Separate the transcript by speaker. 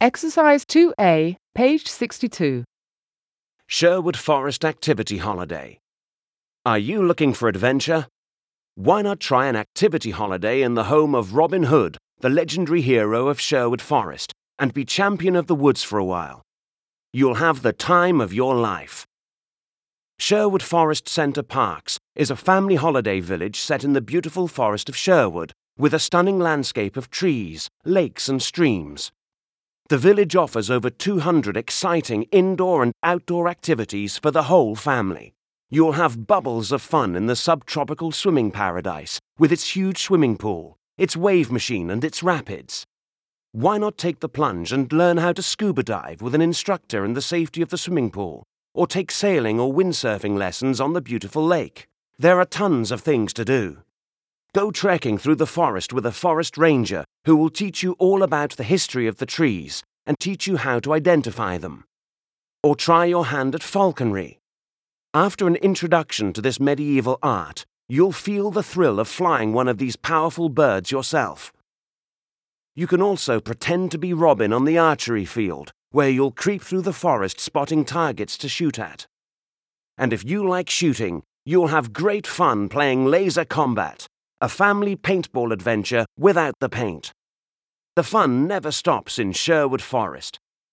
Speaker 1: Exercise 2A, page 62.
Speaker 2: Sherwood Forest Activity Holiday. Are you looking for adventure? Why not try an activity holiday in the home of Robin Hood, the legendary hero of Sherwood Forest, and be champion of the woods for a while? You'll have the time of your life. Sherwood Forest Centre Parks is a family holiday village set in the beautiful forest of Sherwood, with a stunning landscape of trees, lakes and streams. The village offers over 200 exciting indoor and outdoor activities for the whole family. You'll have bubbles of fun in the subtropical swimming paradise, with its huge swimming pool, its wave machine and its rapids. Why not take the plunge and learn how to scuba dive with an instructor in the safety of the swimming pool, or take sailing or windsurfing lessons on the beautiful lake? There are tons of things to do. Go trekking through the forest with a forest ranger who will teach you all about the history of the trees and teach you how to identify them. Or try your hand at falconry. After an introduction to this medieval art, you'll feel the thrill of flying one of these powerful birds yourself. You can also pretend to be Robin on the archery field, where you'll creep through the forest spotting targets to shoot at. And if you like shooting, you'll have great fun playing laser combat, a family paintball adventure without the paint. The fun never stops in Sherwood Forest.